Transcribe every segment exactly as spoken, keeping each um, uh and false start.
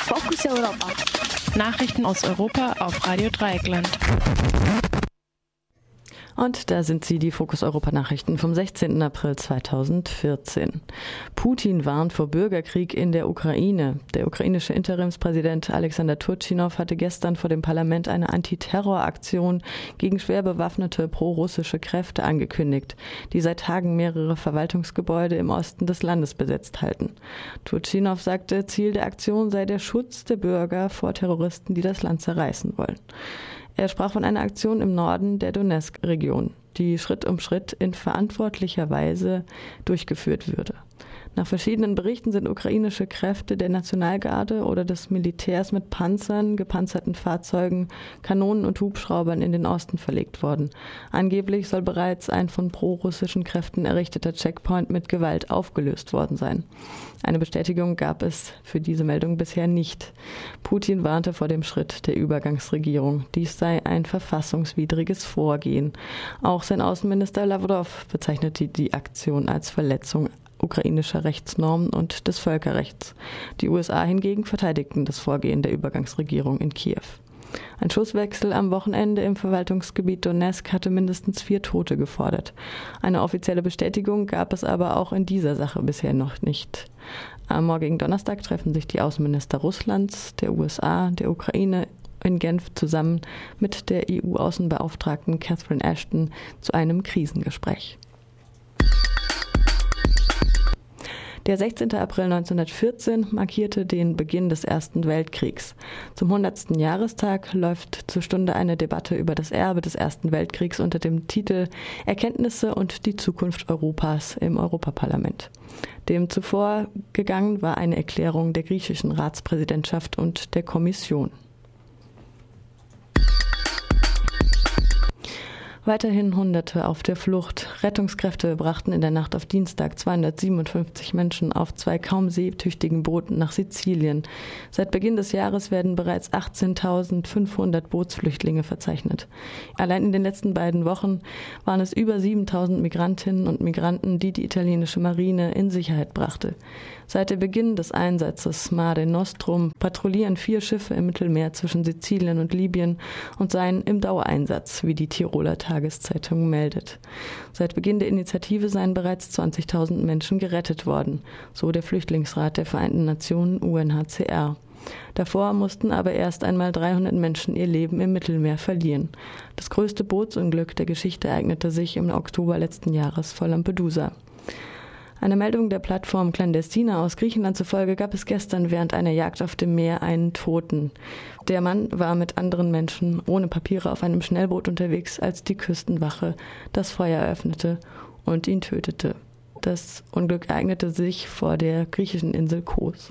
Fokus Europa. Nachrichten aus Europa auf Radio Dreieckland. Und da sind sie, die Fokus Europa Nachrichten vom sechzehnten April zweitausendvierzehn. Putin warnt vor Bürgerkrieg in der Ukraine. Der ukrainische Interimspräsident Alexander Turchynov hatte gestern vor dem Parlament eine Antiterroraktion gegen schwer bewaffnete prorussische Kräfte angekündigt, die seit Tagen mehrere Verwaltungsgebäude im Osten des Landes besetzt halten. Turchynov sagte, Ziel der Aktion sei der Schutz der Bürger vor Terroristen, die das Land zerreißen wollen. Er sprach von einer Aktion im Norden der Donezk-Region, die Schritt um Schritt in verantwortlicher Weise durchgeführt würde. Nach verschiedenen Berichten sind ukrainische Kräfte der Nationalgarde oder des Militärs mit Panzern, gepanzerten Fahrzeugen, Kanonen und Hubschraubern in den Osten verlegt worden. Angeblich soll bereits ein von prorussischen Kräften errichteter Checkpoint mit Gewalt aufgelöst worden sein. Eine Bestätigung gab es für diese Meldung bisher nicht. Putin warnte vor dem Schritt der Übergangsregierung. Dies sei ein verfassungswidriges Vorgehen. Auch sein Außenminister Lavrov bezeichnete die Aktion als Verletzung ukrainischer Rechtsnormen und des Völkerrechts. Die U S A hingegen verteidigten das Vorgehen der Übergangsregierung in Kiew. Ein Schusswechsel am Wochenende im Verwaltungsgebiet Donezk hatte mindestens vier Tote gefordert. Eine offizielle Bestätigung gab es aber auch in dieser Sache bisher noch nicht. Am morgigen Donnerstag treffen sich die Außenminister Russlands, der U S A, der Ukraine in Genf zusammen mit der E U-Außenbeauftragten Catherine Ashton zu einem Krisengespräch. Der sechzehnten April neunzehnhundertvierzehn markierte den Beginn des Ersten Weltkriegs. Zum hundertsten Jahrestag läuft zur Stunde eine Debatte über das Erbe des Ersten Weltkriegs unter dem Titel Erkenntnisse und die Zukunft Europas im Europaparlament. Dem zuvor gegangen war eine Erklärung der griechischen Ratspräsidentschaft und der Kommission. Weiterhin Hunderte auf der Flucht. Rettungskräfte brachten in der Nacht auf Dienstag zweihundertsiebenundfünfzig Menschen auf zwei kaum seetüchtigen Booten nach Sizilien. Seit Beginn des Jahres werden bereits achtzehntausendfünfhundert Bootsflüchtlinge verzeichnet. Allein in den letzten beiden Wochen waren es über siebentausend Migrantinnen und Migranten, die die italienische Marine in Sicherheit brachte. Seit dem Beginn des Einsatzes Mare Nostrum patrouillieren vier Schiffe im Mittelmeer zwischen Sizilien und Libyen und seien im Dauereinsatz, wie die Tiroler Tageszeitung meldet. Seit Beginn der Initiative seien bereits zwanzigtausend Menschen gerettet worden, so der Flüchtlingsrat der Vereinten Nationen U N H C R. Davor mussten aber erst einmal dreihundert Menschen ihr Leben im Mittelmeer verlieren. Das größte Bootsunglück der Geschichte ereignete sich im Oktober letzten Jahres vor Lampedusa. Einer Meldung der Plattform Clandestina aus Griechenland zufolge gab es gestern während einer Jagd auf dem Meer einen Toten. Der Mann war mit anderen Menschen ohne Papiere auf einem Schnellboot unterwegs, als die Küstenwache das Feuer eröffnete und ihn tötete. Das Unglück ereignete sich vor der griechischen Insel Kos.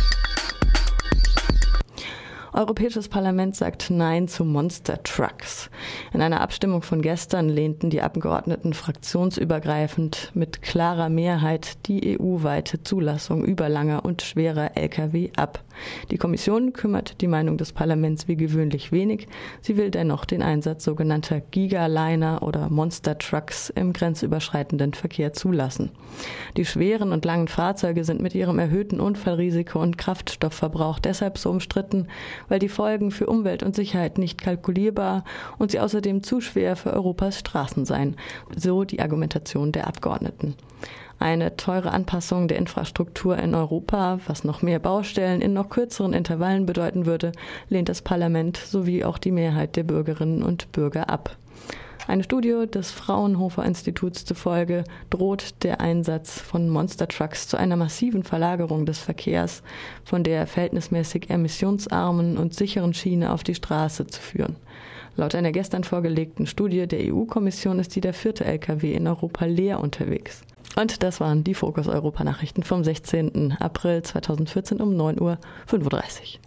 Europäisches Parlament sagt Nein zu Monster Trucks. In einer Abstimmung von gestern lehnten die Abgeordneten fraktionsübergreifend mit klarer Mehrheit die E U-weite Zulassung überlanger und schwerer L K W ab. Die Kommission kümmert die Meinung des Parlaments wie gewöhnlich wenig. Sie will dennoch den Einsatz sogenannter Gigaliner oder Monster Trucks im grenzüberschreitenden Verkehr zulassen. Die schweren und langen Fahrzeuge sind mit ihrem erhöhten Unfallrisiko und Kraftstoffverbrauch deshalb so umstritten, weil die Folgen für Umwelt und Sicherheit nicht kalkulierbar und sie außerdem zu schwer für Europas Straßen seien, so die Argumentation der Abgeordneten. Eine teure Anpassung der Infrastruktur in Europa, was noch mehr Baustellen in noch kürzeren Intervallen bedeuten würde, lehnt das Parlament sowie auch die Mehrheit der Bürgerinnen und Bürger ab. Eine Studie des Fraunhofer-Instituts zufolge droht der Einsatz von Monstertrucks zu einer massiven Verlagerung des Verkehrs von der verhältnismäßig emissionsarmen und sicheren Schiene auf die Straße zu führen. Laut einer gestern vorgelegten Studie der E U-Kommission ist jeder vierte L K W in Europa leer unterwegs. Und das waren die Fokus Europa Nachrichten vom sechzehnten April zweitausendvierzehn um neun Uhr fünfunddreißig.